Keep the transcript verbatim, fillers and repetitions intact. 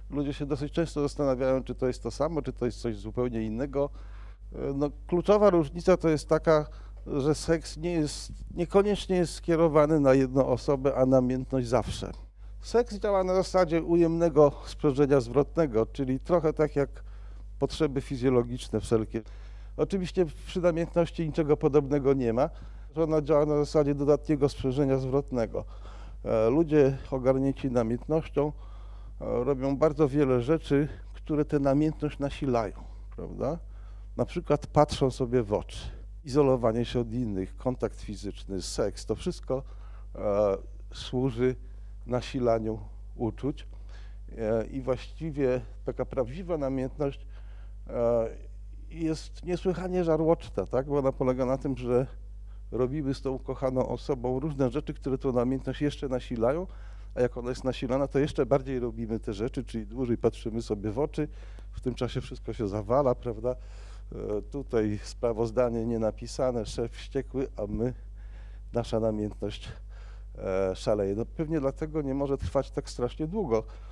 Ludzie się dosyć często zastanawiają, czy to jest to samo, czy to jest coś zupełnie innego. No, kluczowa różnica to jest taka, że seks nie jest, niekoniecznie jest skierowany na jedną osobę, a namiętność zawsze. Seks działa na zasadzie ujemnego sprzężenia zwrotnego, czyli trochę tak jak potrzeby fizjologiczne wszelkie. Oczywiście przy namiętności niczego podobnego nie ma. Ona działa na zasadzie dodatniego sprzężenia zwrotnego. Ludzie ogarnięci namiętnością robią bardzo wiele rzeczy, które tę namiętność nasilają, prawda? Na przykład patrzą sobie w oczy, izolowanie się od innych, kontakt fizyczny, seks, to wszystko e, służy nasilaniu uczuć e, i właściwie taka prawdziwa namiętność e, jest niesłychanie żarłoczna, tak? Bo ona polega na tym, że robimy z tą ukochaną osobą różne rzeczy, które tą namiętność jeszcze nasilają, a jak ona jest nasilana, to jeszcze bardziej robimy te rzeczy, czyli dłużej patrzymy sobie w oczy, w tym czasie wszystko się zawala, prawda? E, tutaj sprawozdanie nie napisane, szef wściekły, a my, nasza namiętność e, szaleje. No pewnie dlatego nie może trwać tak strasznie długo.